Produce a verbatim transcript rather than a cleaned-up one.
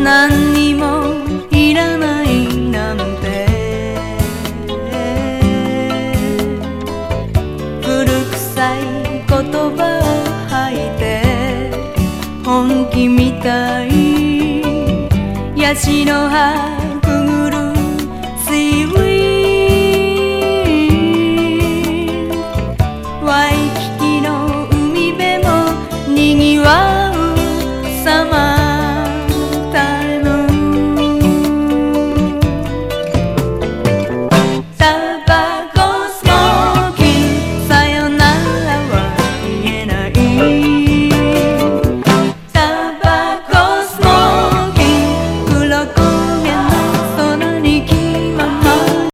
何にもいらないなんて古臭い言葉を吐いて本気みたいヤシの葉